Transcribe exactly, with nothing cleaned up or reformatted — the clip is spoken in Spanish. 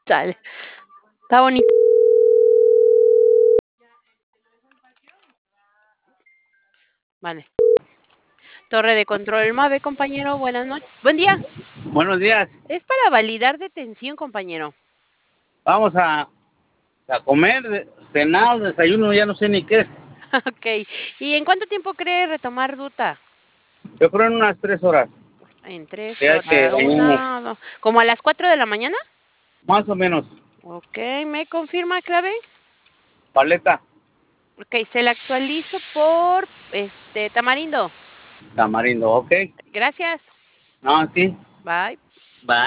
Chale. Está bonito. Vale. Torre de control Mave, compañero. Buenas noches. Buen día. Buenos días. Es para validar detención, compañero. Vamos a, a comer, cenar, desayuno, ya no sé ni qué es. Ok. ¿Y en cuánto tiempo cree retomar ruta? Yo creo en unas tres horas. En tres Ya que horas. vayamos, Una, dos. ¿Como a las cuatro de la mañana? más o menos. Ok. ¿Me confirma clave? Paleta, Ok. Se la actualizo por este tamarindo. tamarindo, ok. Gracias. No, sí. Bye.